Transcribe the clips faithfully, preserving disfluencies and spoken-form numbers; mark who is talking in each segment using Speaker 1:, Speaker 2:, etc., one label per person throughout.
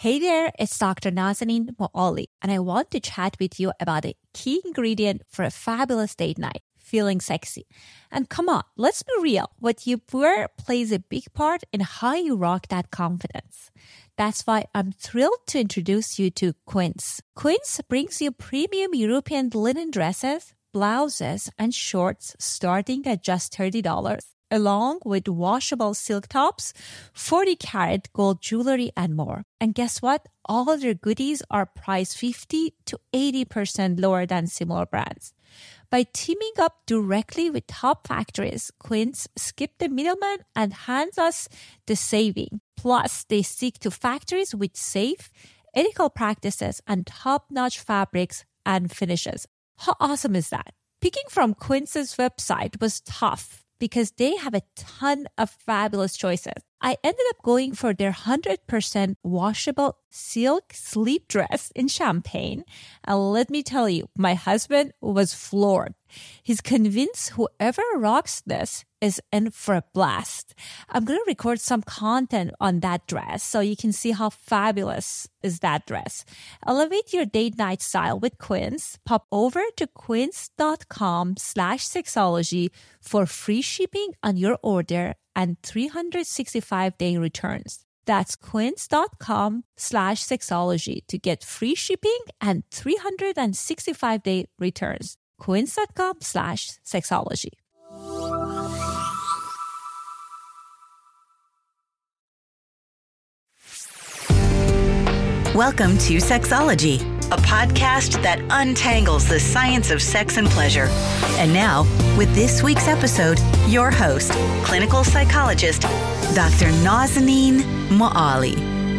Speaker 1: Hey there, it's Doctor Nazanin Moali, and I want to chat with you about a key ingredient for a fabulous date night, feeling sexy. And come on, let's be real. What you wear plays a big part in how you rock that confidence. That's why I'm thrilled to introduce you to Quince. Quince brings you premium European linen dresses, blouses, and shorts starting at just thirty dollars, along with washable silk tops, forty karat gold jewelry, and more. And guess what? All of their goodies are priced fifty to eighty percent lower than similar brands. By teaming up directly with top factories, Quince skipped the middleman and hands us the saving. Plus, they stick to factories with safe, ethical practices and top-notch fabrics and finishes. How awesome is that? Picking from Quince's website was tough because they have a ton of fabulous choices. I ended up going for their one hundred percent washable silk sleep dress in champagne. And let me tell you, my husband was floored. He's convinced whoever rocks this is in for a blast. I'm going to record some content on that dress so you can see how fabulous is that dress. Elevate your date night style with Quince. Pop over to quince.com slash sexology for free shipping on your order and three hundred sixty-five day returns. That's quince.com slash sexology to get free shipping and three hundred sixty-five day returns. Quince.com slash sexology.
Speaker 2: Welcome to Sexology, a podcast that untangles the science of sex and pleasure. And now, with this week's episode, your host, clinical psychologist, Doctor Nazanin Moali.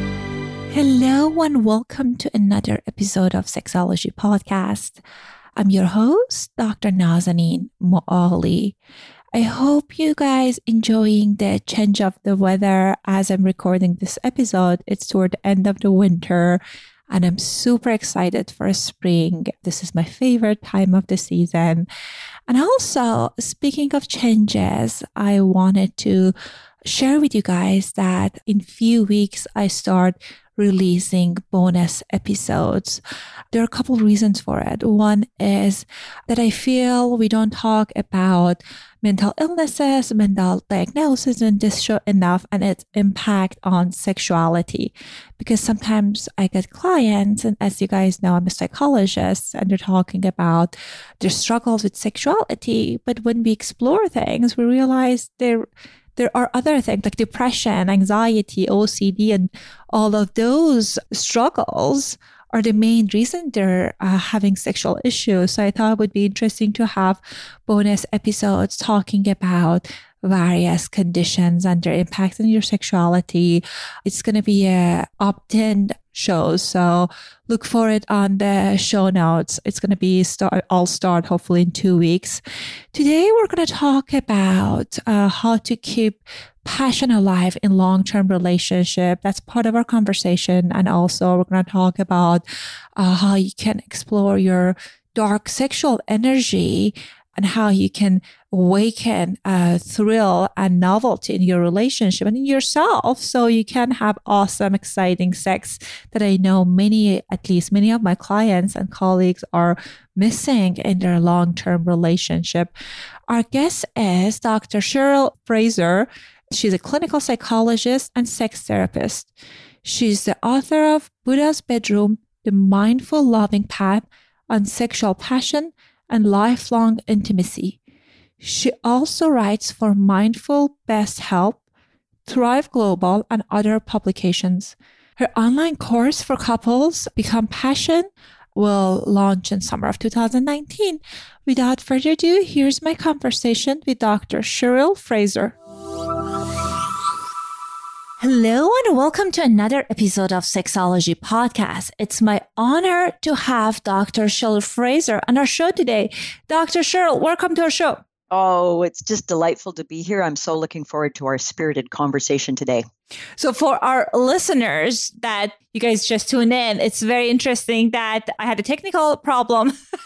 Speaker 1: Hello and welcome to another episode of Sexology Podcast. I'm your host, Doctor Nazanin Moali. I hope you guys enjoying the change of the weather as I'm recording this episode. It's toward the end of the winter and I'm super excited for spring. This is my favorite time of the season. And also, speaking of changes, I wanted to share with you guys that in few weeks I start releasing bonus episodes. There are a couple reasons for it. One is that I feel we don't talk about mental illnesses, mental diagnosis in this show enough and its impact on sexuality. Because sometimes I get clients, and as you guys know, I'm a psychologist, and they're talking about their struggles with sexuality. But when we explore things, we realize they're There are other things like depression, anxiety, O C D, and all of those struggles are the main reason they're uh, having sexual issues. So I thought it would be interesting to have bonus episodes talking about various conditions and their impact on your sexuality. It's going to be a opt-in show, so look for it on the show notes. It's going to be start, I'll start hopefully in two weeks. Today, we're going to talk about uh, how to keep passion alive in long-term relationship. That's part of our conversation. And also we're going to talk about uh, how you can explore your dark sexual energy and how you can awaken a thrill and novelty in your relationship and in yourself so you can have awesome, exciting sex that I know many, at least many of my clients and colleagues are missing in their long-term relationship. Our guest is Doctor Cheryl Fraser. She's a clinical psychologist and sex therapist. She's the author of Buddha's Bedroom, The Mindful Loving Path on Sexual Passion and Lifelong Intimacy. She also writes for Mindful Best Help, Thrive Global, and other publications. Her online course for couples, Become Passion, will launch in summer of two thousand nineteen. Without further ado, here's my conversation with Doctor Cheryl Fraser. Hello and welcome to another episode of Sexology Podcast. It's my honor to have Doctor Cheryl Fraser on our show today. Doctor Cheryl, welcome to our show.
Speaker 3: Oh, it's just delightful to be here. I'm so looking forward to our spirited conversation today.
Speaker 1: So for our listeners that you guys just tuned in, it's very interesting that I had a technical problem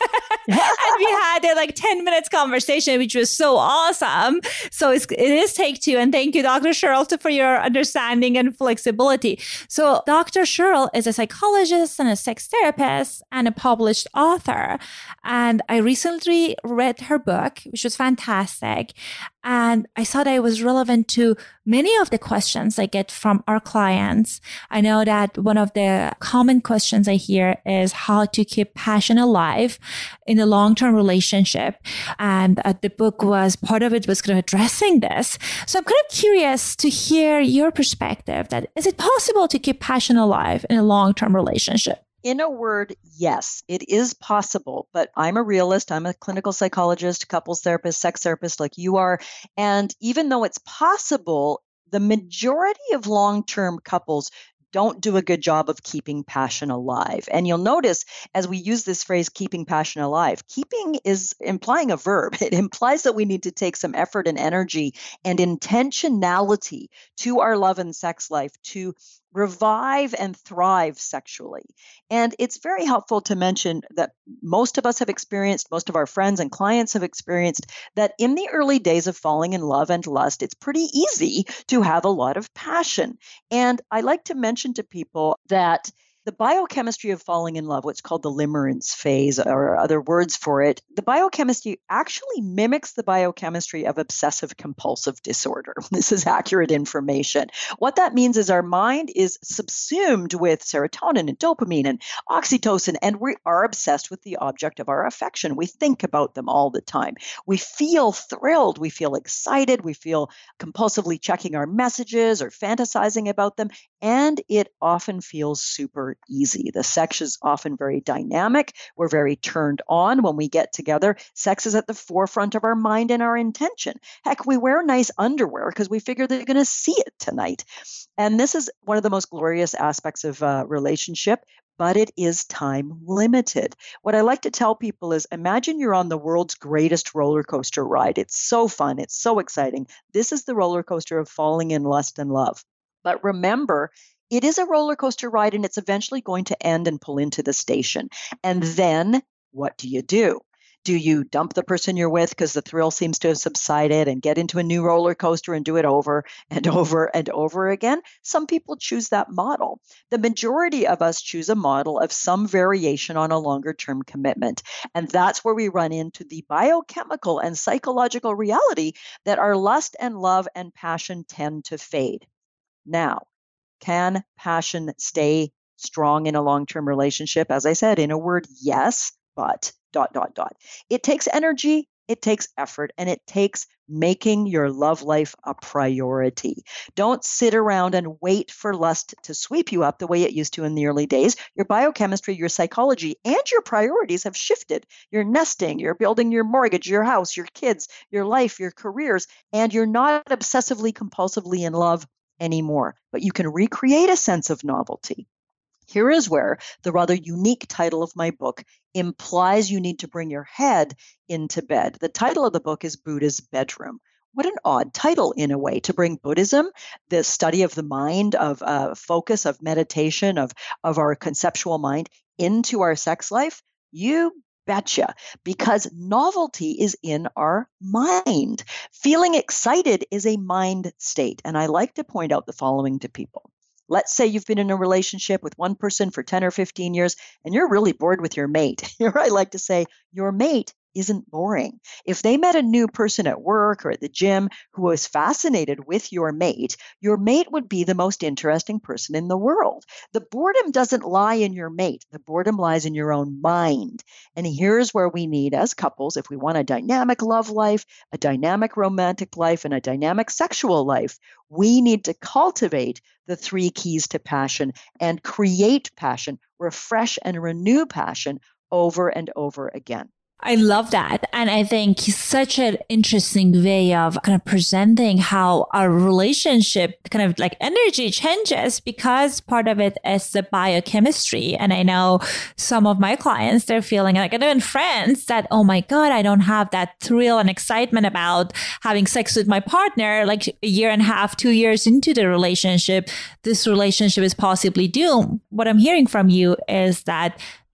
Speaker 1: And we had a like ten minutes conversation, which was so awesome. So it's, it is take two. And thank you, Doctor Cheryl, for your understanding and flexibility. So Doctor Cheryl is a psychologist and a sex therapist and a published author. And I recently read her book, which was fantastic. And I thought it was relevant to many of the questions I get from our clients. I know that one of the common questions I hear is how to keep passion alive in a long-term relationship. And uh, the book was, part of it was kind of addressing this. So I'm kind of curious to hear your perspective that is it possible to keep passion alive in a long-term relationship?
Speaker 3: In a word, yes, it is possible, but I'm a realist. I'm a clinical psychologist, couples therapist, sex therapist like you are. And even though it's possible, the majority of long-term couples don't do a good job of keeping passion alive. And you'll notice as we use this phrase, keeping passion alive, keeping is implying a verb. It implies that we need to take some effort and energy and intentionality to our love and sex life to revive and thrive sexually. And it's very helpful to mention that most of us have experienced, most of our friends and clients have experienced that in the early days of falling in love and lust, it's pretty easy to have a lot of passion. And I like to mention to people that the biochemistry of falling in love, what's called the limerence phase or other words for it, the biochemistry actually mimics the biochemistry of obsessive compulsive disorder. This is accurate information. What that means is our mind is subsumed with serotonin and dopamine and oxytocin, and we are obsessed with the object of our affection. We think about them all the time. We feel thrilled. We feel excited. We feel compulsively checking our messages or fantasizing about them, and it often feels super easy. The sex is often very dynamic. We're very turned on when we get together. Sex is at the forefront of our mind and our intention. Heck, we wear nice underwear because we figure they're going to see it tonight. And this is one of the most glorious aspects of a relationship, but it is time limited. What I like to tell people is imagine you're on the world's greatest roller coaster ride. It's so fun. It's so exciting. This is the roller coaster of falling in lust and love. But remember, it is a roller coaster ride and it's eventually going to end and pull into the station. And then what do you do? Do you dump the person you're with because the thrill seems to have subsided and get into a new roller coaster and do it over and over and over again? Some people choose that model. The majority of us choose a model of some variation on a longer term commitment. And that's where we run into the biochemical and psychological reality that our lust and love and passion tend to fade. Now, can passion stay strong in a long-term relationship? As I said, in a word, yes, but dot, dot, dot. It takes energy, it takes effort, and it takes making your love life a priority. Don't sit around and wait for lust to sweep you up the way it used to in the early days. Your biochemistry, your psychology, and your priorities have shifted. You're nesting, you're building your mortgage, your house, your kids, your life, your careers, and you're not obsessively, compulsively in love anymore, but you can recreate a sense of novelty. Here is where the rather unique title of my book implies you need to bring your head into bed. The title of the book is Buddha's Bedroom. What an odd title in a way, to bring Buddhism, the study of the mind, of uh, focus, of meditation, of, of our conceptual mind into our sex life. You betcha, because novelty is in our mind. Feeling excited is a mind state. And I like to point out the following to people. Let's say you've been in a relationship with one person for ten or fifteen years, and you're really bored with your mate. Here I like to say, your mate isn't boring. If they met a new person at work or at the gym who was fascinated with your mate, your mate would be the most interesting person in the world. The boredom doesn't lie in your mate. The boredom lies in your own mind. And here's where we need, as couples, if we want a dynamic love life, a dynamic romantic life, and a dynamic sexual life, we need to cultivate the three keys to passion and create passion, refresh and renew passion over and over again.
Speaker 1: I love that. And I think such an interesting way of kind of presenting how our relationship kind of like energy changes, because part of it is the biochemistry. And I know some of my clients, they're feeling like, and even friends, that, oh my God, I don't have that thrill and excitement about having sex with my partner. Like a year and a half, two years into the relationship, this relationship is possibly doomed. What I'm hearing from you is that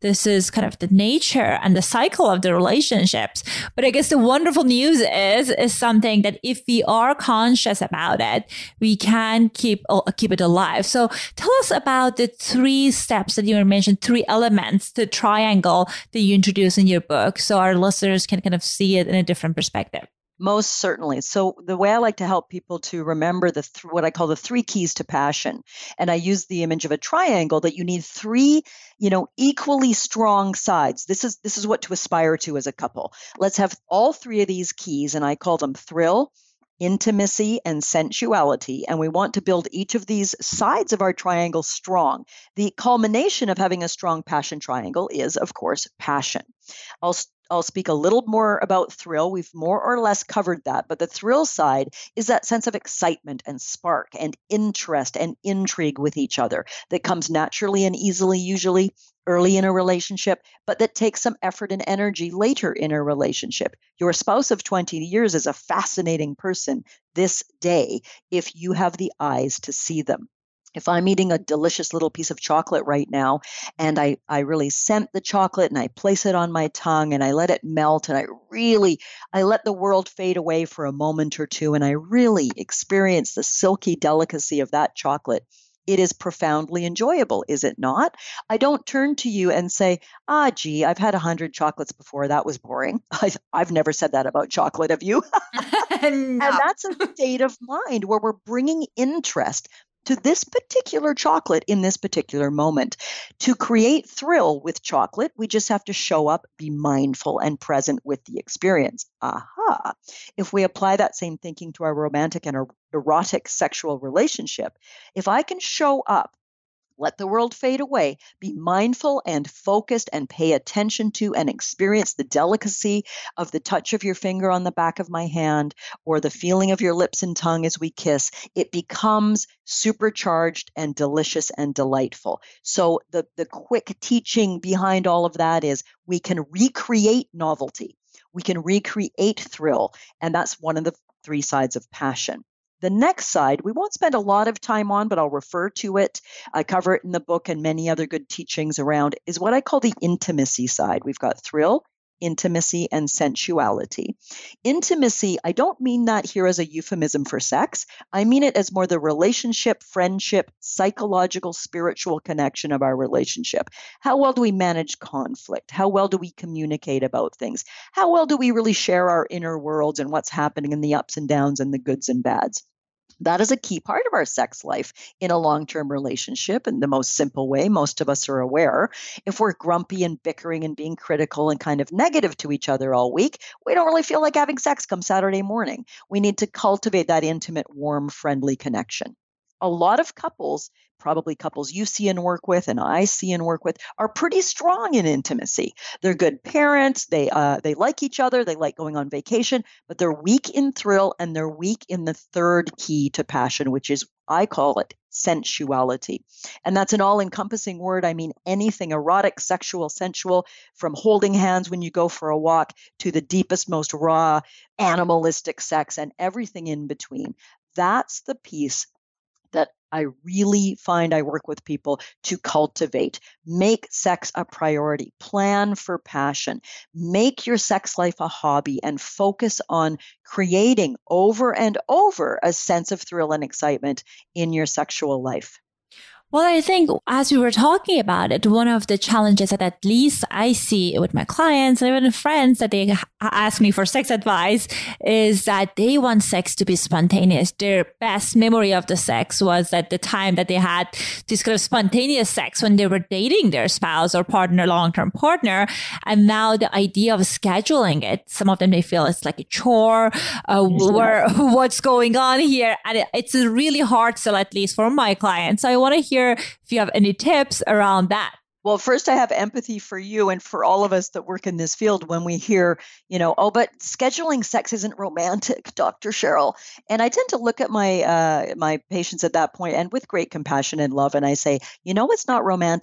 Speaker 1: this is kind of the nature and the cycle of the relationships. But I guess the wonderful news is, is something that if we are conscious about it, we can keep, uh, keep it alive. So tell us about the three steps that you mentioned, three elements, the triangle that you introduce in your book, so our listeners can kind of see it in a different perspective.
Speaker 3: Most certainly. So the way I like to help people to remember the th- what I call the three keys to passion, and I use the image of a triangle, that you need three, you know, equally strong sides. This is this is what to aspire to as a couple. Let's have all three of these keys, and I call them thrill, intimacy, and sensuality. And we want to build each of these sides of our triangle strong. The culmination of having a strong passion triangle is, of course, passion. I'll I'll speak a little more about thrill. We've more or less covered that, but the thrill side is that sense of excitement and spark and interest and intrigue with each other that comes naturally and easily, usually early in a relationship, but that takes some effort and energy later in a relationship. Your spouse of twenty years is a fascinating person this day if you have the eyes to see them. If I'm eating a delicious little piece of chocolate right now, and I, I really scent the chocolate and I place it on my tongue and I let it melt, and I really, I let the world fade away for a moment or two, and I really experience the silky delicacy of that chocolate, it is profoundly enjoyable, is it not? I don't turn to you and say, ah, gee, I've had a hundred chocolates before. That was boring. I've, I've never said that about chocolate, have you?
Speaker 1: No.
Speaker 3: And that's a state of mind where we're bringing interest to this particular chocolate in this particular moment. To create thrill with chocolate, we just have to show up, be mindful and present with the experience. Aha. If we apply that same thinking to our romantic and er- erotic sexual relationship, if I can show up, let the world fade away, be mindful and focused and pay attention to and experience the delicacy of the touch of your finger on the back of my hand or the feeling of your lips and tongue as we kiss, it becomes supercharged and delicious and delightful. So the, the quick teaching behind all of that is we can recreate novelty. We can recreate thrill. And that's one of the three sides of passion. The next side, we won't spend a lot of time on, but I'll refer to it. I cover it in the book and many other good teachings around, is what I call the intimacy side. We've got thrill, intimacy, and sensuality. Intimacy, I don't mean that here as a euphemism for sex. I mean it as more the relationship, friendship, psychological, spiritual connection of our relationship. How well do we manage conflict? How well do we communicate about things? How well do we really share our inner worlds and what's happening in the ups and downs and the goods and bads? That is a key part of our sex life in a long-term relationship. In the most simple way, most of us are aware, if we're grumpy and bickering and being critical and kind of negative to each other all week, we don't really feel like having sex come Saturday morning. We need to cultivate that intimate, warm, friendly connection. A lot of couples, probably couples you see and work with and I see and work with, are pretty strong in intimacy. They're good parents. They uh, they like each other. They like going on vacation, but they're weak in thrill and they're weak in the third key to passion, which is, I call it, sensuality. And that's an all-encompassing word. I mean anything erotic, sexual, sensual, from holding hands when you go for a walk to the deepest, most raw, animalistic sex and everything in between. That's the piece that I really find I work with people to cultivate. Make sex a priority. Plan for passion. Make your sex life a hobby and focus on creating over and over a sense of thrill and excitement in your sexual life.
Speaker 1: Well, I think as we were talking about it, one of the challenges that at least I see with my clients and even friends that they ask me for sex advice is that they want sex to be spontaneous. Their best memory of the sex was at the time that they had this kind of spontaneous sex when they were dating their spouse or partner, long-term partner. And now the idea of scheduling it, some of them, they feel it's like a chore, uh, where, what's going on here. And it, it's a really hard sell, at least for my clients. So I want to hear if you have any tips around that.
Speaker 3: Well, first, I have empathy for you and for all of us that work in this field when we hear, you know, oh, but scheduling sex isn't romantic, Doctor Cheryl. And I tend to look at my uh, my patients at that point and with great compassion and love, and I say, you know, it's not romantic.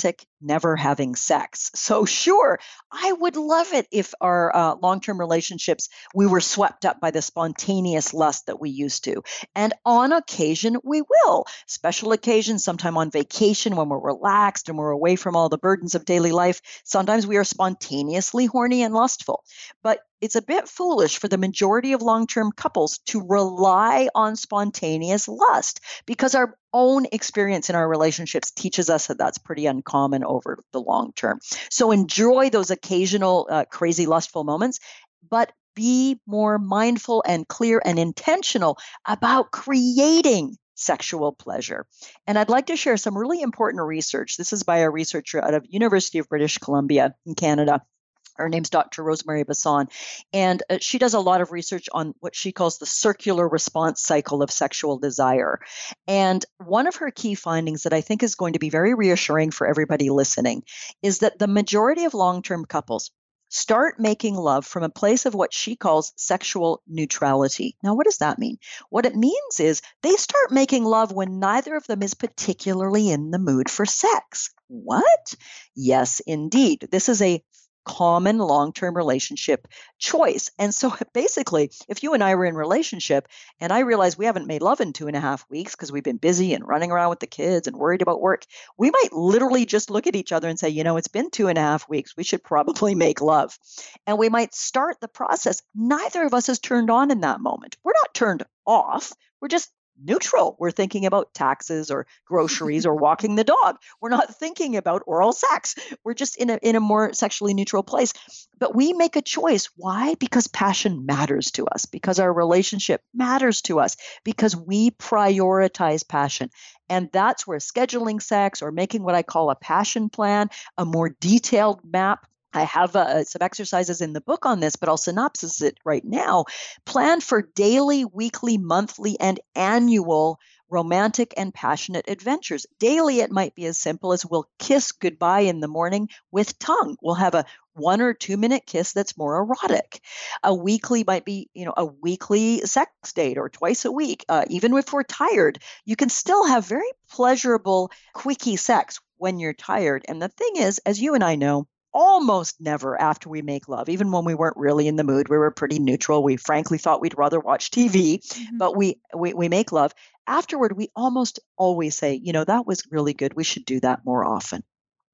Speaker 3: never having sex. So sure, I would love it if our uh, long-term relationships, we were swept up by the spontaneous lust that we used to. And on occasion, we will. Special occasions, sometime on vacation when we're relaxed and we're away from all the burdens of daily life, sometimes we are spontaneously horny and lustful. But it's a bit foolish for the majority of long-term couples to rely on spontaneous lust because our own experience in our relationships teaches us that that's pretty uncommon over the long term. So enjoy those occasional uh, crazy lustful moments, but be more mindful and clear and intentional about creating sexual pleasure. And I'd like to share some really important research. This is by a researcher out of University of British Columbia in Canada. Her name's Doctor Rosemary Basson, and uh, she does a lot of research on what she calls the circular response cycle of sexual desire. And one of her key findings that I think is going to be very reassuring for everybody listening is that the majority of long-term couples start making love from a place of what she calls sexual neutrality. Now, what does that mean? What it means is they start making love when neither of them is particularly in the mood for sex. What? Yes, indeed. This is a common long-term relationship choice. And so basically, if you and I were in a relationship and I realize we haven't made love in two and a half weeks because we've been busy and running around with the kids and worried about work, we might literally just look at each other and say, you know, it's been two and a half weeks. We should probably make love. And we might start the process. Neither of us is turned on in that moment. We're not turned off. We're just neutral. We're thinking about taxes or groceries or walking the dog. We're not thinking about oral sex. We're just in a in a more sexually neutral place. But we make a choice. Why? Because passion matters to us, because our relationship matters to us, because we prioritize passion. And that's where scheduling sex or making what I call a passion plan, a more detailed map. I have uh, some exercises in the book on this, but I'll synopsis it right now. Plan for daily, weekly, monthly, and annual romantic and passionate adventures. Daily, it might be as simple as we'll kiss goodbye in the morning with tongue. We'll have a one or two minute kiss that's more erotic. A weekly might be, you know, a weekly sex date or twice a week. Uh, even if we're tired, you can still have very pleasurable, quickie sex when you're tired. And the thing is, as you and I know, almost never after we make love, even when we weren't really in the mood, we were pretty neutral. We frankly thought we'd rather watch T V, mm-hmm. but we, we we make love. Afterward, we almost always say, you know, that was really good. We should do that more often.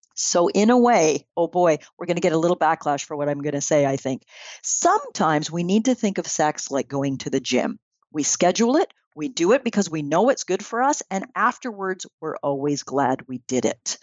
Speaker 3: So in a way, oh boy, we're going to get a little backlash for what I'm going to say, I think. Sometimes we need to think of sex like going to the gym. We schedule it. We do it because we know it's good for us. And afterwards, we're always glad we did it.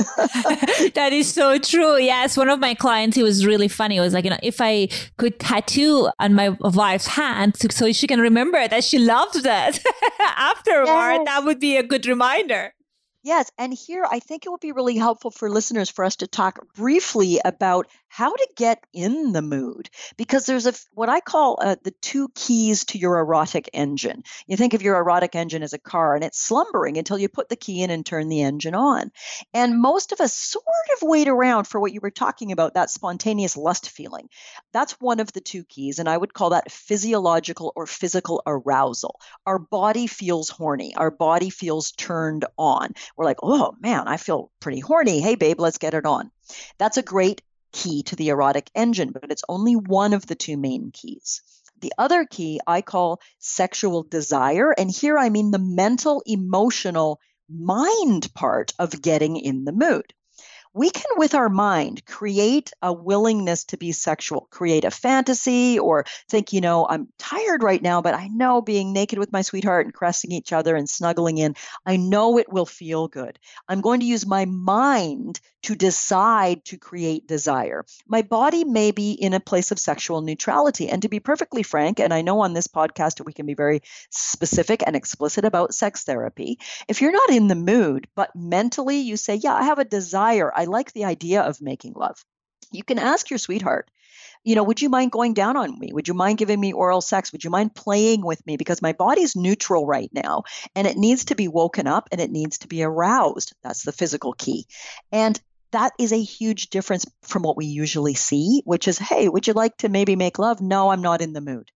Speaker 1: That is so true. Yes. One of my clients, he was really funny. It was like, you know, if I could tattoo on my wife's hand so she can remember that she loved that afterward, yes. That would be a good reminder.
Speaker 3: Yes. And here, I think it would be really helpful for listeners for us to talk briefly about how to get in the mood, because there's a what I call uh, the two keys to your erotic engine. You think of your erotic engine as a car, and it's slumbering until you put the key in and turn the engine on. And most of us sort of wait around for what you were talking about, that spontaneous lust feeling. That's one of the two keys, and I would call that physiological or physical arousal. Our body feels horny. Our body feels turned on. We're like, oh man, I feel pretty horny. Hey babe, let's get it on. That's a great key to the erotic engine, but it's only one of the two main keys. The other key I call sexual desire. And here I mean the mental, emotional, mind part of getting in the mood. We can, with our mind, create a willingness to be sexual, create a fantasy, or think, you know, I'm tired right now, but I know being naked with my sweetheart and caressing each other and snuggling in, I know it will feel good. I'm going to use my mind to decide to create desire. My body may be in a place of sexual neutrality. And to be perfectly frank, and I know on this podcast we can be very specific and explicit about sex therapy, if you're not in the mood, but mentally you say, yeah, I have a desire, I like the idea of making love, you can ask your sweetheart, you know, would you mind going down on me? Would you mind giving me oral sex? Would you mind playing with me? Because my body's neutral right now and it needs to be woken up and it needs to be aroused. That's the physical key. And that is a huge difference from what we usually see, which is, hey, would you like to maybe make love? No, I'm not in the mood.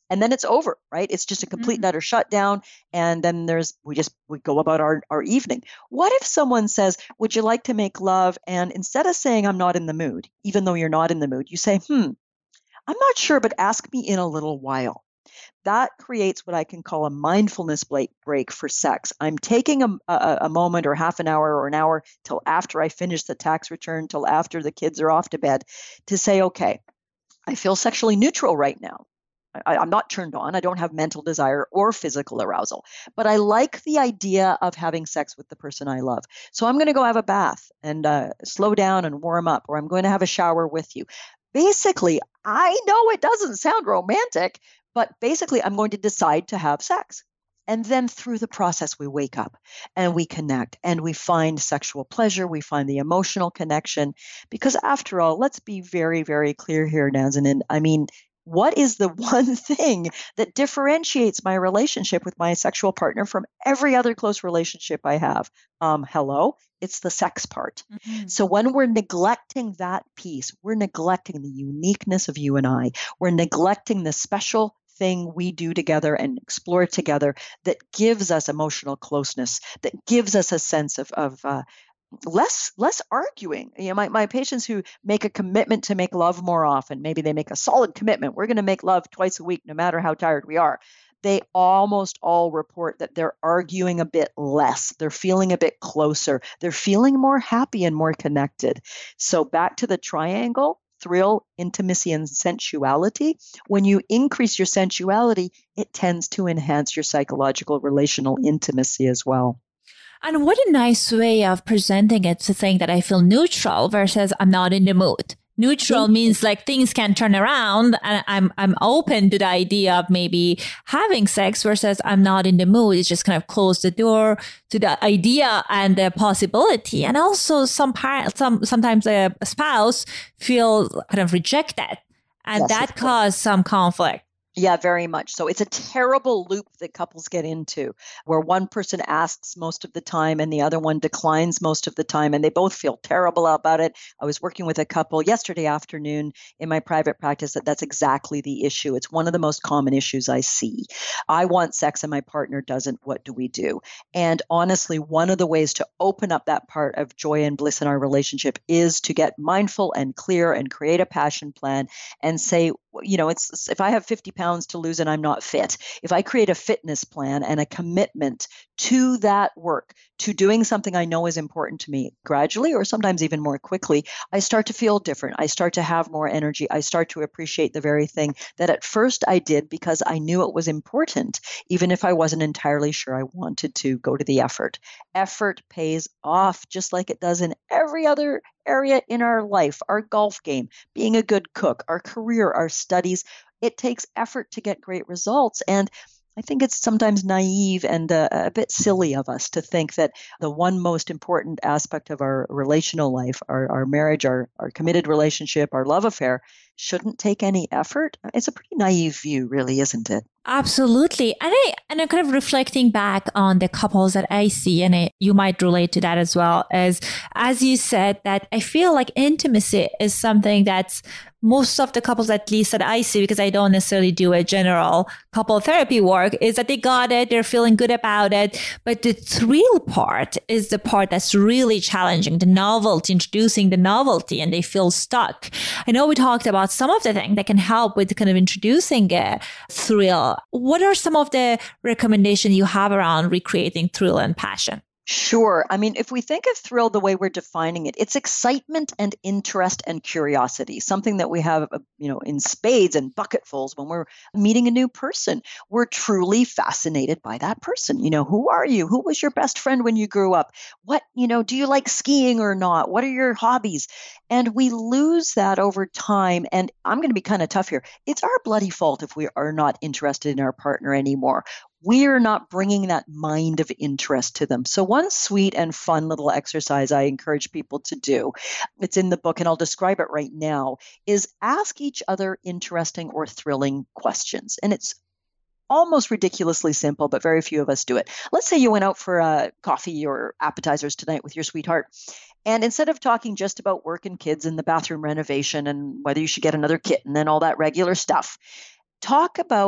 Speaker 3: And then it's over, right? It's just a complete and utter shutdown. And then there's, we just, we go about our, our evening. What if someone says, would you like to make love? And instead of saying, I'm not in the mood, even though you're not in the mood, you say, hmm, I'm not sure, but ask me in a little while. That creates what I can call a mindfulness break for sex. I'm taking a, a, a moment or half an hour or an hour till after I finish the tax return, till after the kids are off to bed, to say, okay, I feel sexually neutral right now. I, I'm not turned on. I don't have mental desire or physical arousal, but I like the idea of having sex with the person I love. So I'm going to go have a bath and uh, slow down and warm up, or I'm going to have a shower with you. Basically, I know it doesn't sound romantic, but basically I'm going to decide to have sex. And then through the process, we wake up and we connect and we find sexual pleasure. We find the emotional connection, because after all, let's be very, very clear here, Nazanin. I mean, what is the one thing that differentiates my relationship with my sexual partner from every other close relationship I have? Um, hello, it's the sex part. Mm-hmm. So when we're neglecting that piece, we're neglecting the uniqueness of you and I. We're neglecting the special thing we do together and explore together that gives us emotional closeness, that gives us a sense of, of uh, less less arguing. You know, my, my patients who make a commitment to make love more often, maybe they make a solid commitment, we're going to make love twice a week, no matter how tired we are. They almost all report that they're arguing a bit less. They're feeling a bit closer. They're feeling more happy and more connected. So back to the triangle, thrill, intimacy, and sensuality. When you increase your sensuality, it tends to enhance your psychological relational intimacy as well.
Speaker 1: And what a nice way of presenting it, to saying that I feel neutral versus I'm not in the mood. Neutral means like things can turn around and I'm I'm open to the idea of maybe having sex, versus I'm not in the mood. It's just kind of close the door to the idea and the possibility. And also some part, some sometimes a spouse feels kind of rejected, and yes, that causes some conflict.
Speaker 3: Yeah, very much so. It's a terrible loop that couples get into, where one person asks most of the time and the other one declines most of the time, and they both feel terrible about it. I was working with a couple yesterday afternoon in my private practice that that's exactly the issue. It's one of the most common issues I see. I want sex and my partner doesn't. What do we do? And honestly, one of the ways to open up that part of joy and bliss in our relationship is to get mindful and clear and create a passion plan and say, you know, it's if I have fifty pounds to lose and I'm not fit, if I create a fitness plan and a commitment to that work, to doing something I know is important to me, gradually or sometimes even more quickly, I start to feel different. I start to have more energy. I start to appreciate the very thing that at first I did because I knew it was important, even if I wasn't entirely sure I wanted to go to the effort. Effort pays off, just like it does in every other area in our life, our golf game, being a good cook, our career, our studies. It takes effort to get great results. And I think it's sometimes naive and uh, a bit silly of us to think that the one most important aspect of our relational life, our, our marriage, our, our committed relationship, our love affair, shouldn't take any effort. It's a pretty naive view, really, isn't it?
Speaker 1: Absolutely. And, I, and I'm kind of reflecting back on the couples that I see, and I, you might relate to that as well, as, as you said, that I feel like intimacy is something that's most of the couples, at least that I see, because I don't necessarily do a general couple therapy work, is that they got it, they're feeling good about it. But the thrill part is the part that's really challenging, the novelty, introducing the novelty, and they feel stuck. I know we talked about some of the things that can help with kind of introducing a thrill. What are some of the recommendations you have around recreating thrill and passion?
Speaker 3: Sure. I mean, if we think of thrill the way we're defining it, it's excitement and interest and curiosity, something that we have, you know, in spades and bucketfuls when we're meeting a new person. We're truly fascinated by that person. You know, who are you? Who was your best friend when you grew up? What, you know, do you like skiing or not? What are your hobbies? And we lose that over time. And I'm going to be kind of tough here. It's our bloody fault if we are not interested in our partner anymore. We're not bringing that mind of interest to them. So one sweet and fun little exercise I encourage people to do, it's in the book and I'll describe it right now, is ask each other interesting or thrilling questions. And it's almost ridiculously simple, but very few of us do it. Let's say you went out for a coffee or appetizers tonight with your sweetheart. And instead of talking just about work and kids and the bathroom renovation and whether you should get another kitten and all that regular stuff, talk about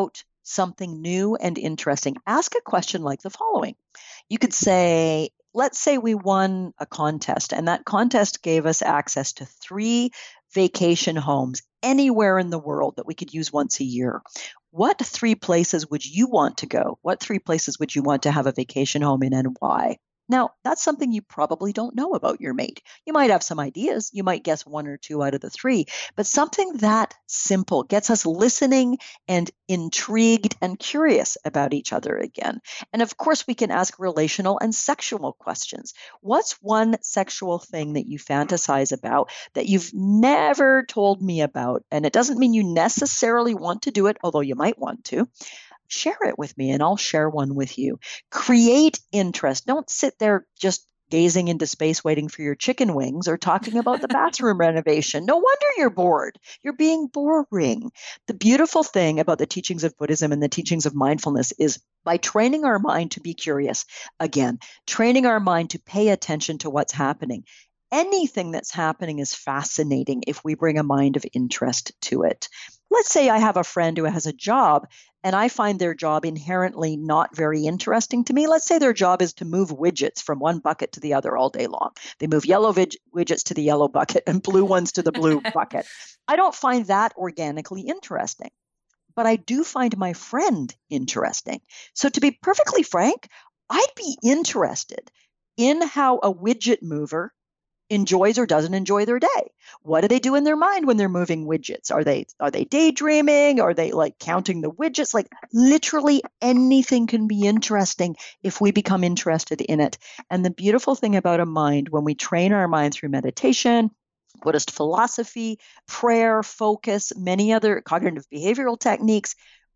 Speaker 3: something new and interesting, ask a question like the following. You could say, let's say we won a contest, and that contest gave us access to three vacation homes anywhere in the world that we could use once a year. What three places would you want to go? What three places would you want to have a vacation home in, and why? Now, that's something you probably don't know about your mate. You might have some ideas. You might guess one or two out of the three, but something that simple gets us listening and intrigued and curious about each other again. And of course, we can ask relational and sexual questions. What's one sexual thing that you fantasize about that you've never told me about? And it doesn't mean you necessarily want to do it, although you might want to. Share it with me and I'll share one with you. Create interest. Don't sit there just gazing into space waiting for your chicken wings or talking about the bathroom renovation. No wonder you're bored. You're being boring. The beautiful thing about the teachings of Buddhism and the teachings of mindfulness is by training our mind to be curious, again, training our mind to pay attention to what's happening. Anything that's happening is fascinating if we bring a mind of interest to it. Let's say I have a friend who has a job and I find their job inherently not very interesting to me. Let's say their job is to move widgets from one bucket to the other all day long. They move yellow vid- widgets to the yellow bucket and blue ones to the blue bucket. I don't find that organically interesting, but I do find my friend interesting. So to be perfectly frank, I'd be interested in how a widget mover enjoys or doesn't enjoy their day. What do they do in their mind when they're moving widgets? Are they are they daydreaming? Are they like counting the widgets? Like literally anything can be interesting if we become interested in it. And the beautiful thing about a mind, when we train our mind through meditation, Buddhist philosophy, prayer, focus, many other cognitive behavioral techniques,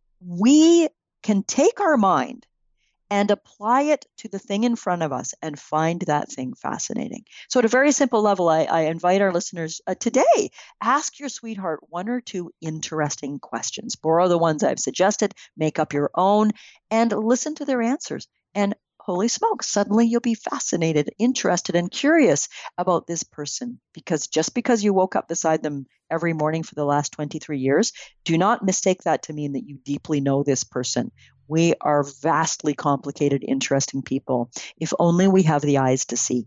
Speaker 3: we can take our mind and apply it to the thing in front of us and find that thing fascinating. So at a very simple level, I, I invite our listeners uh, today, ask your sweetheart one or two interesting questions. Borrow the ones I've suggested, make up your own, and listen to their answers. And holy smokes, suddenly you'll be fascinated, interested, and curious about this person. Because just because you woke up beside them every morning for the last twenty-three years, do not mistake that to mean that you deeply know this person. We are vastly complicated, interesting people, if only we have the eyes to see.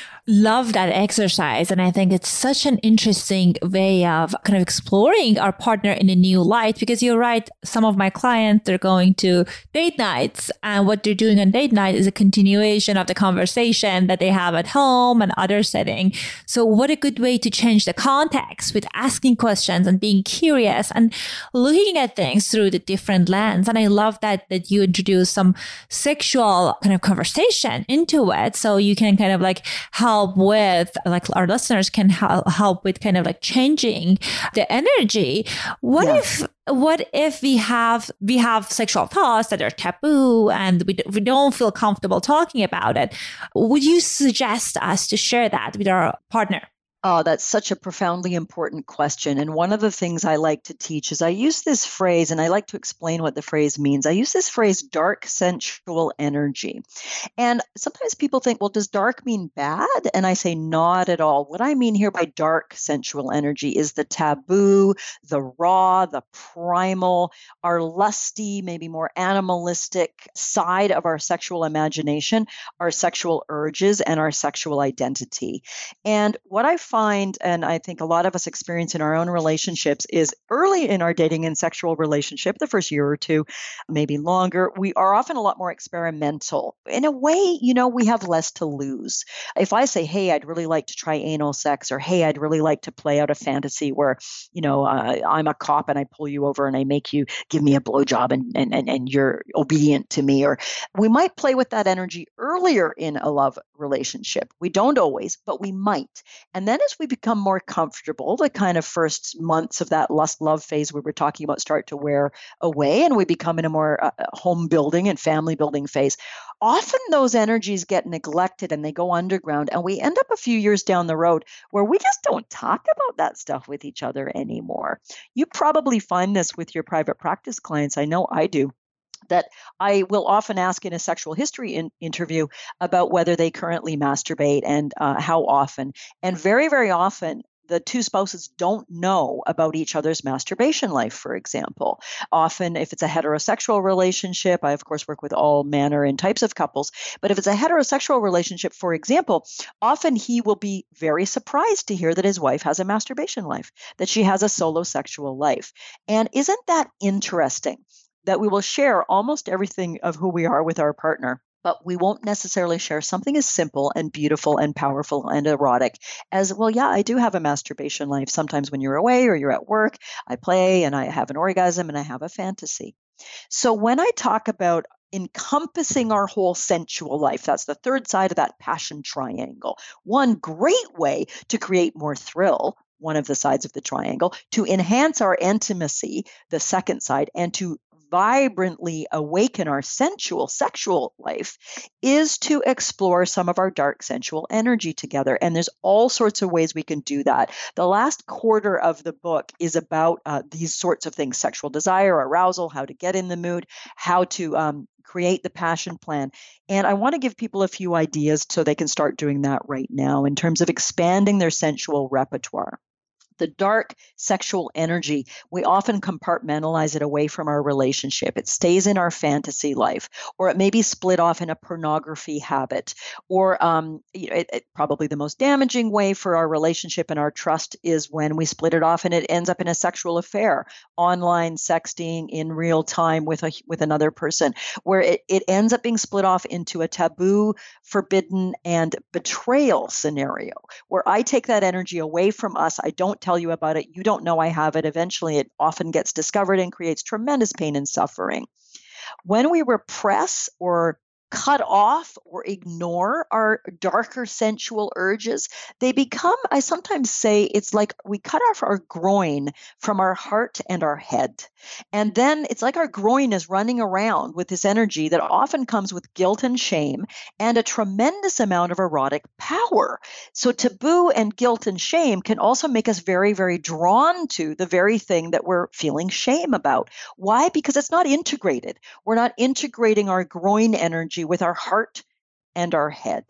Speaker 1: Love that exercise. And I think it's such an interesting way of kind of exploring our partner in a new light, because you're right. Some of my clients, they're going to date nights, and what they're doing on date night is a continuation of the conversation that they have at home and other setting. So what a good way to change the context with asking questions and being curious and looking at things through the different lens. And I love that, that you introduce some sexual kind of conversation into it. So you can kind of like help with, like our listeners can help, help with kind of like changing the energy. What yeah. if, what if we have, we have sexual thoughts that are taboo and we, we don't feel comfortable talking about it? Would you suggest us to share that with our partner?
Speaker 3: Oh, that's such a profoundly important question. And one of the things I like to teach is I use this phrase, and I like to explain what the phrase means. I use this phrase, dark sensual energy. And sometimes people think, well, does dark mean bad? And I say, not at all. What I mean here by dark sensual energy is the taboo, the raw, the primal, our lusty, maybe more animalistic side of our sexual imagination, our sexual urges, and our sexual identity. And what I find, and I think a lot of us experience in our own relationships, is early in our dating and sexual relationship, the first year or two, maybe longer, we are often a lot more experimental. In a way, you know, we have less to lose. If I say, hey, I'd really like to try anal sex, or hey, I'd really like to play out a fantasy where, you know, uh, I'm a cop and I pull you over and I make you give me a blowjob and, and, and, and you're obedient to me, or we might play with that energy earlier in a love relationship. We don't always, but we might. And then as we become more comfortable, the kind of first months of that lust love phase we were talking about start to wear away, and we become in a more uh, home building and family building phase. Often those energies get neglected and they go underground, and we end up a few years down the road where we just don't talk about that stuff with each other anymore. You probably find this with your private practice clients. I know I do. That I will often ask in a sexual history in, interview about whether they currently masturbate and uh, how often. And very, very often, the two spouses don't know about each other's masturbation life, for example. Often, if it's a heterosexual relationship, I, of course, work with all manner and types of couples, but if it's a heterosexual relationship, for example, often he will be very surprised to hear that his wife has a masturbation life, that she has a solo sexual life. And isn't that interesting that we will share almost everything of who we are with our partner, but we won't necessarily share something as simple and beautiful and powerful and erotic as, well, yeah, I do have a masturbation life. Sometimes when you're away or you're at work, I play and I have an orgasm and I have a fantasy. So when I talk about encompassing our whole sensual life, that's the third side of that passion triangle. One great way to create more thrill, one of the sides of the triangle, to enhance our intimacy, the second side, and to vibrantly awaken our sensual sexual life is to explore some of our dark sensual energy together. And there's all sorts of ways we can do that. The last quarter of the book is about uh, these sorts of things: sexual desire, arousal, how to get in the mood, how to um, create the passion plan. And I want to give people a few ideas so they can start doing that right now in terms of expanding their sensual repertoire. The dark sexual energy, we often compartmentalize it away from our relationship. It stays in our fantasy life, or it may be split off in a pornography habit, or um, it, it, probably the most damaging way for our relationship and our trust is when we split it off and it ends up in a sexual affair, online sexting in real time with a with another person, where it, it ends up being split off into a taboo, forbidden, and betrayal scenario, where I take that energy away from us. I don't tell you about it. You don't know I have it. Eventually, it often gets discovered and creates tremendous pain and suffering. When we repress or cut off or ignore our darker sensual urges, they become, I sometimes say, it's like we cut off our groin from our heart and our head. And then it's like our groin is running around with this energy that often comes with guilt and shame and a tremendous amount of erotic power. So taboo and guilt and shame can also make us very, very drawn to the very thing that we're feeling shame about. Why? Because it's not integrated. We're not integrating our groin energy with our heart and our head.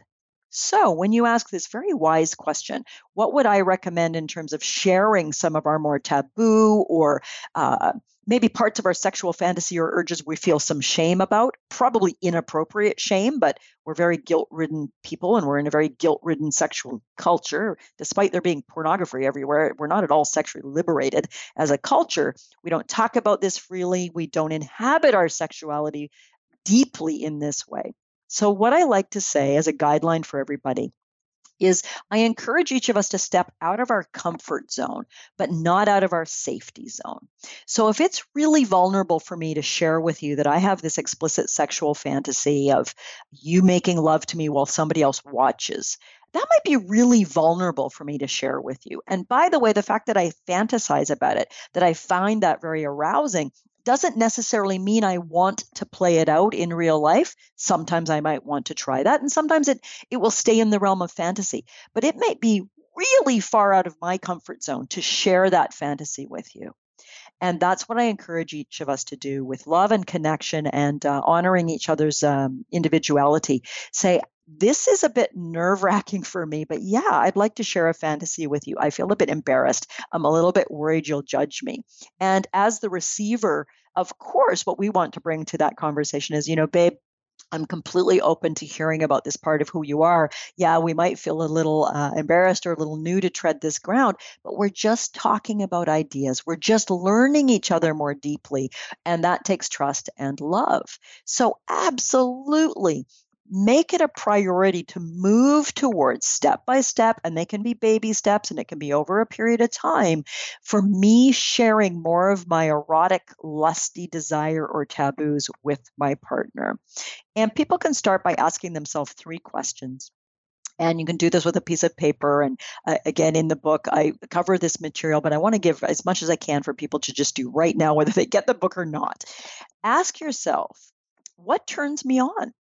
Speaker 3: So when you ask this very wise question, what would I recommend in terms of sharing some of our more taboo or uh, maybe parts of our sexual fantasy or urges we feel some shame about? Probably inappropriate shame, but we're very guilt-ridden people and we're in a very guilt-ridden sexual culture. Despite there being pornography everywhere, we're not at all sexually liberated as a culture. We don't talk about this freely. We don't inhabit our sexuality deeply in this way. So what I like to say as a guideline for everybody is I encourage each of us to step out of our comfort zone, but not out of our safety zone. So if it's really vulnerable for me to share with you that I have this explicit sexual fantasy of you making love to me while somebody else watches, that might be really vulnerable for me to share with you. And by the way, the fact that I fantasize about it, that I find that very arousing, doesn't necessarily mean I want to play it out in real life. Sometimes I might want to try that, and sometimes it, it will stay in the realm of fantasy. But it might be really far out of my comfort zone to share that fantasy with you. And that's what I encourage each of us to do with love and connection and uh, honoring each other's um, individuality. Say, this is a bit nerve-wracking for me, but yeah, I'd like to share a fantasy with you. I feel a bit embarrassed. I'm a little bit worried you'll judge me. And as the receiver, of course, what we want to bring to that conversation is, you know, babe, I'm completely open to hearing about this part of who you are. Yeah, we might feel a little uh, embarrassed or a little new to tread this ground, but we're just talking about ideas. We're just learning each other more deeply, and that takes trust and love. So absolutely, make it a priority to move towards step by step, and they can be baby steps and it can be over a period of time, for me sharing more of my erotic, lusty desire or taboos with my partner. And people can start by asking themselves three questions. And you can do this with a piece of paper. And uh, again, in the book, I cover this material, but I want to give as much as I can for people to just do right now, whether they get the book or not. Ask yourself, what turns me on?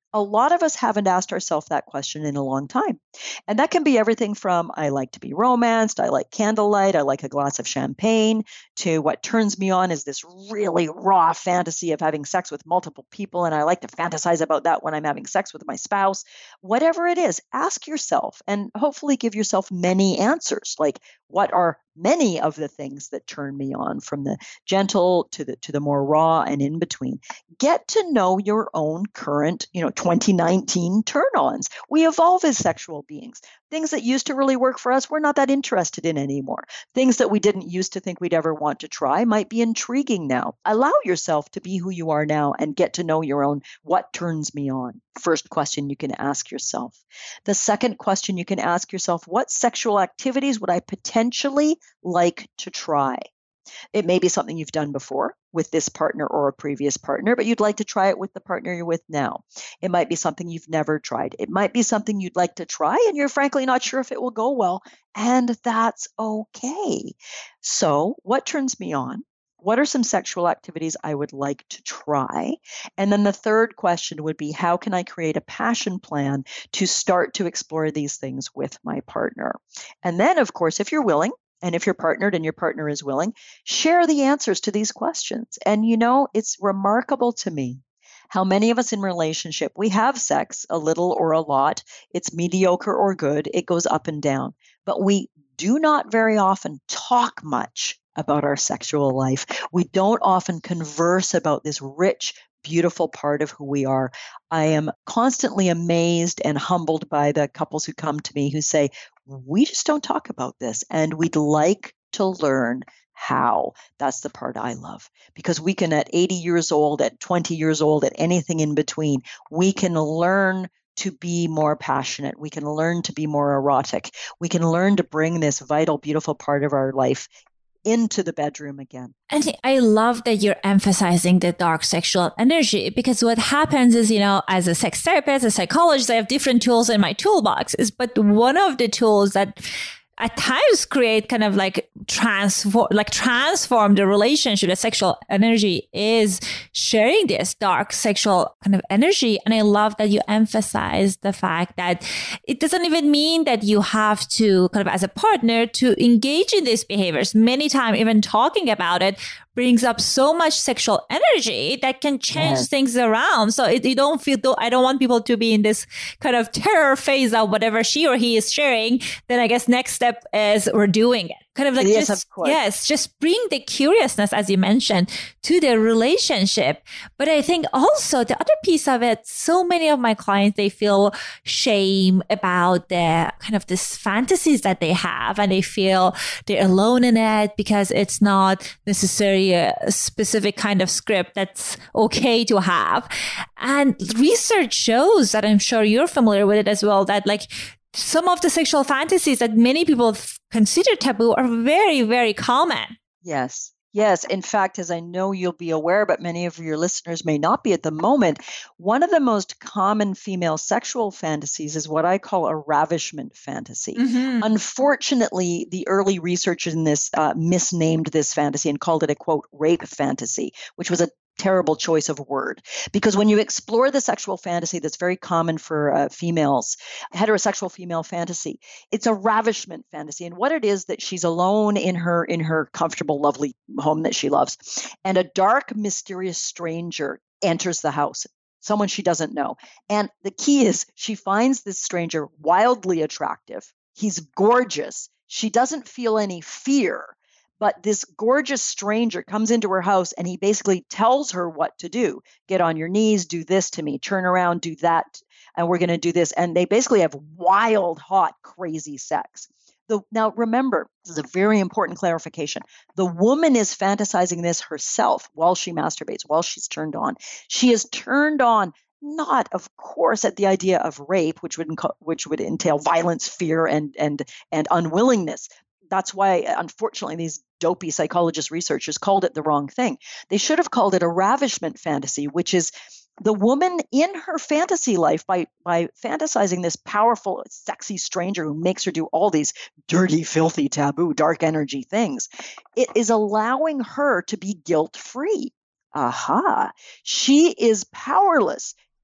Speaker 3: A lot of us haven't asked ourselves that question in a long time. And that can be everything from I like to be romanced, I like candlelight, I like a glass of champagne, to what turns me on is this really raw fantasy of having sex with multiple people. And I like to fantasize about that when I'm having sex with my spouse. Whatever it is, ask yourself and hopefully give yourself many answers. Like, what are many of the things that turn me on, from the gentle to the to the more raw and in between? Get to know your own current, you know, twenty nineteen turn-ons. We evolve as sexual beings. Things that used to really work for us, we're not that interested in anymore. Things that we didn't used to think we'd ever want to try might be intriguing now. Allow yourself to be who you are now and get to know your own what turns me on. First question you can ask yourself. The second question you can ask yourself, what sexual activities would I potentially like to try? It may be something you've done before with this partner or a previous partner, but you'd like to try it with the partner you're with now. It might be something you've never tried. It might be something you'd like to try and you're frankly not sure if it will go well, and that's okay. So, what turns me on? What are some sexual activities I would like to try? And then the third question would be, how can I create a passion plan to start to explore these things with my partner? And then, of course, if you're willing, and if you're partnered and your partner is willing, share the answers to these questions. And you know, it's remarkable to me how many of us in relationship, we have sex a little or a lot. It's mediocre or good. It goes up and down. But we do not very often talk much about our sexual life. We don't often converse about this rich, beautiful part of who we are. I am constantly amazed and humbled by the couples who come to me who say, we just don't talk about this, and we'd like to learn how. That's the part I love, because we can, at eighty years old, at twenty years old, at anything in between, we can learn to be more passionate. We can learn to be more erotic. We can learn to bring this vital, beautiful part of our life into the bedroom again.
Speaker 1: And I love that you're emphasizing the dark sexual energy, because what happens is, you know, as a sex therapist, a psychologist, I have different tools in my toolbox. Is but one of the tools that at times create kind of like transform, like transform the relationship, the sexual energy, is sharing this dark sexual kind of energy. And I love that you emphasize the fact that it doesn't even mean that you have to kind of, as a partner, to engage in these behaviors. Many times, even talking about it brings up so much sexual energy that can change yes. things around. So it, you don't feel, though, I don't want people to be in this kind of terror phase of whatever she or he is sharing. Then I guess next step is we're doing it. Kind of like,
Speaker 3: yes,
Speaker 1: just,
Speaker 3: of course.
Speaker 1: yes, just bring the curiousness, as you mentioned, to the relationship. But I think also the other piece of it, so many of my clients, they feel shame about the kind of this fantasies that they have, and they feel they're alone in it because it's not necessarily a specific kind of script that's okay to have. And research shows that, I'm sure you're familiar with it as well, that like some of the sexual fantasies that many people consider taboo are very, very common.
Speaker 3: Yes. Yes. In fact, as I know you'll be aware, but many of your listeners may not be at the moment, one of the most common female sexual fantasies is what I call a ravishment fantasy. Mm-hmm. Unfortunately, the early researchers in this uh, misnamed this fantasy and called it a, quote, rape fantasy, which was a terrible choice of word. Because when you explore the sexual fantasy that's very common for uh, females, heterosexual female fantasy, it's a ravishment fantasy. And what it is, that she's alone in her in her comfortable, lovely home that she loves, and a dark, mysterious stranger enters the house, someone she doesn't know. And the key is, she finds this stranger wildly attractive. He's gorgeous. She doesn't feel any fear. But this gorgeous stranger comes into her house and he basically tells her what to do. Get on your knees, do this to me, turn around, do that, and we're going to do this. And they basically have wild, hot, crazy sex. The, now, remember, this is a very important clarification. The woman is fantasizing this herself while she masturbates, while she's turned on. She is turned on, not, of course, at the idea of rape, which would inco- which would entail violence, fear, and and and unwillingness. That's why, unfortunately, these dopey psychologist researchers called it the wrong thing. They should have called it a ravishment fantasy, which is the woman in her fantasy life, by by fantasizing this powerful, sexy stranger who makes her do all these dirty, filthy, taboo, dark energy things. It is allowing her to be guilt-free. Aha. She is powerless.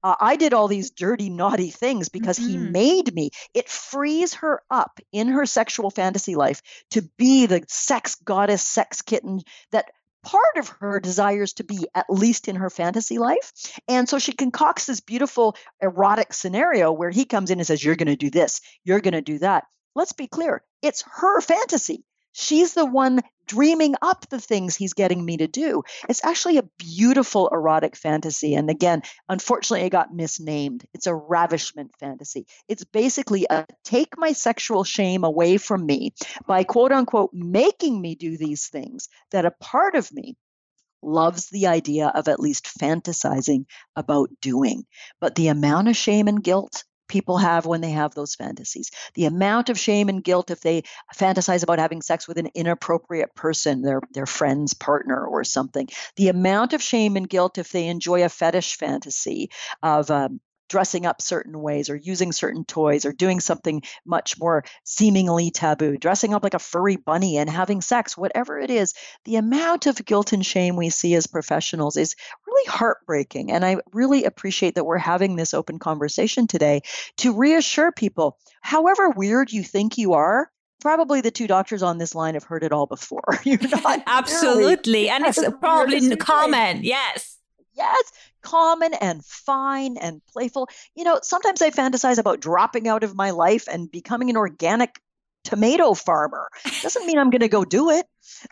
Speaker 3: Uh, I did all these dirty, naughty things because mm-hmm. he made me. It frees her up in her sexual fantasy life to be the sex goddess, sex kitten that part of her desires to be, at least in her fantasy life. And so she concocts this beautiful erotic scenario where he comes in and says, you're going to do this, you're going to do that. Let's be clear. It's her fantasy. She's the one dreaming up the things he's getting me to do. It's actually a beautiful erotic fantasy. And again, unfortunately, it got misnamed. It's a ravishment fantasy. It's basically a take my sexual shame away from me by quote unquote making me do these things that a part of me loves the idea of at least fantasizing about doing. But the amount of shame and guilt people have when they have those fantasies, the amount of shame and guilt if they fantasize about having sex with an inappropriate person, their their friend's partner or something, the amount of shame and guilt if they enjoy a fetish fantasy of um, dressing up certain ways or using certain toys or doing something much more seemingly taboo, dressing up like a furry bunny and having sex, whatever it is, the amount of guilt and shame we see as professionals is really heartbreaking. And I really appreciate that we're having this open conversation today to reassure people, however weird you think you are, probably the two doctors on this line have heard it all before. You're not
Speaker 1: Absolutely.
Speaker 3: Really,
Speaker 1: and it's probably common. Yes.
Speaker 3: Yes, common and fine and playful. You know, sometimes I fantasize about dropping out of my life and becoming an organic tomato farmer. Doesn't mean I'm going to go do it.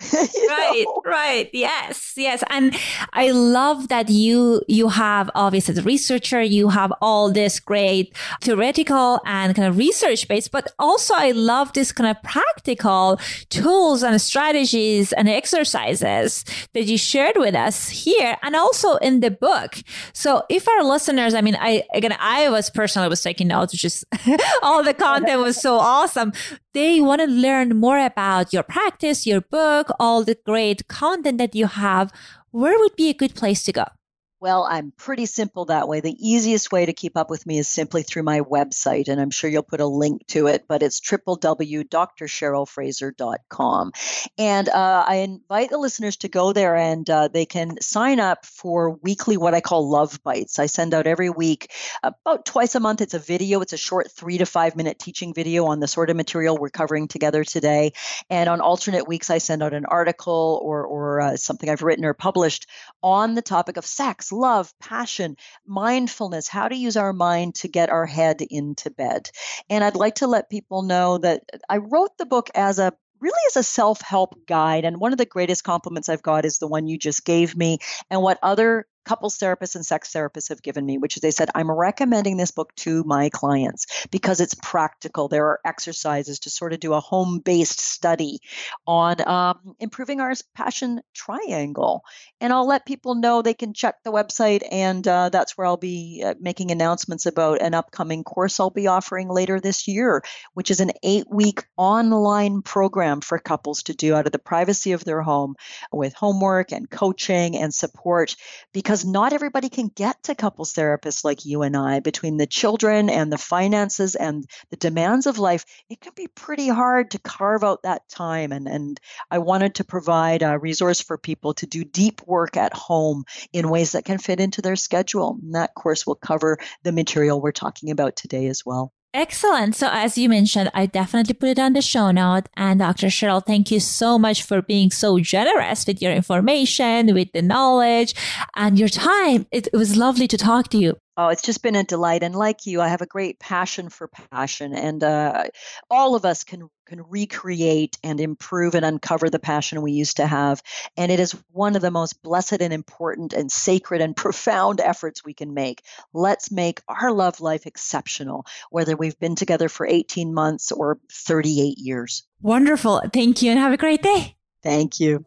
Speaker 1: Right, know? right. Yes, yes. And I love that you you have, obviously, as a researcher, you have all this great theoretical and kind of research based, but also I love this kind of practical tools and strategies and exercises that you shared with us here and also in the book. So if our listeners, I mean, I again, I was personally was taking notes, which is all the content was so awesome. They want to learn more about your practice, your book, all the great content that you have. Where would be a good place to go?
Speaker 3: Well, I'm pretty simple that way. The easiest way to keep up with me is simply through my website, and I'm sure you'll put a link to it, but it's w w w dot d r cheryl fraser dot com. And uh, I invite the listeners to go there and uh, they can sign up for weekly what I call Love Bites. I send out every week, about twice a month. It's a video. It's a short three to five minute teaching video on the sort of material we're covering together today. And on alternate weeks, I send out an article or, or uh, something I've written or published on the topic of sex, love, passion, mindfulness, how to use our mind to get our head into bed. And I'd like to let people know that I wrote the book as a really as a self-help guide. And one of the greatest compliments I've got is the one you just gave me and what other couples therapists and sex therapists have given me, which is they said, I'm recommending this book to my clients because it's practical. There are exercises to sort of do a home-based study on um, improving our passion triangle. And I'll let people know they can check the website, and uh, that's where I'll be uh, making announcements about an upcoming course I'll be offering later this year, which is an eight-week online program for couples to do out of the privacy of their home with homework and coaching and support, because Because not everybody can get to couples therapists like you and I. Between the children and the finances and the demands of life, it can be pretty hard to carve out that time. And, and I wanted to provide a resource for people to do deep work at home in ways that can fit into their schedule. And that course will cover the material we're talking about today as well.
Speaker 1: Excellent. So as you mentioned, I definitely put it on the show note. And Doctor Cheryl, thank you so much for being so generous with your information, with the knowledge and your time. It, it was lovely to talk to you.
Speaker 3: Oh, it's just been a delight. And like you, I have a great passion for passion. And uh, all of us can can recreate and improve and uncover the passion we used to have. And it is one of the most blessed and important and sacred and profound efforts we can make. Let's make our love life exceptional, whether we've been together for eighteen months or thirty-eight years.
Speaker 1: Wonderful. Thank you and have a great day.
Speaker 3: Thank you.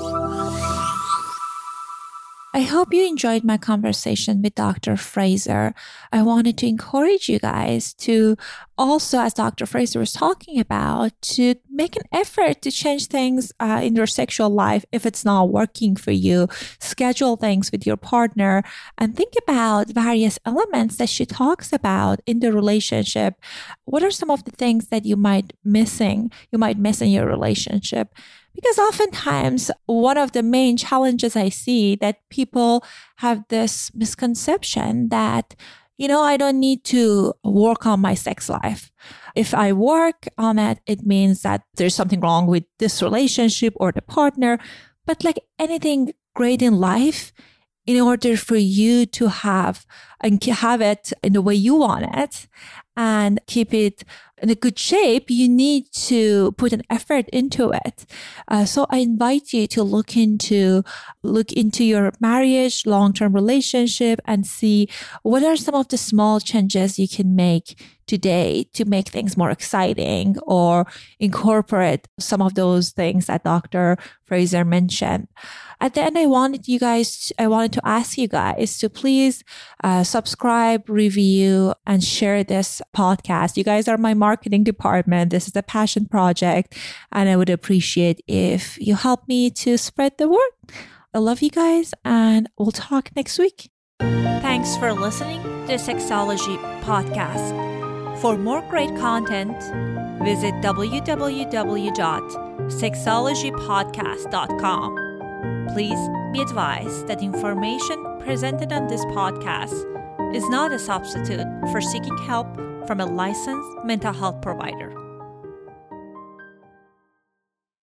Speaker 1: I hope you enjoyed my conversation with Doctor Fraser. I wanted to encourage you guys to also, as Doctor Fraser was talking about, to make an effort to change things uh, in your sexual life if it's not working for you. Schedule things with your partner and think about various elements that she talks about in the relationship. What are some of the things that you might missing, you might miss in your relationship? Because oftentimes, one of the main challenges I see that people have this misconception that, you know, I don't need to work on my sex life. If I work on it, it means that there's something wrong with this relationship or the partner. But like anything great in life, in order for you to have and have it in the way you want it and keep it in a good shape, you need to put an effort into it. Uh, so I invite you to look into look into your marriage, long-term relationship, and see what are some of the small changes you can make today to make things more exciting or incorporate some of those things that Doctor Fraser mentioned. At the end, I wanted you guys, I wanted to ask you guys to please uh, subscribe, review, and share this podcast. You guys are my marketing department. This is a passion project, and I would appreciate if you help me to spread the word. I love you guys, and we'll talk next week. Thanks for listening to Sexology Podcast. For more great content, visit w w w dot sexology podcast dot com. Please be advised that information presented on this podcast is not a substitute for seeking help from a licensed mental health provider.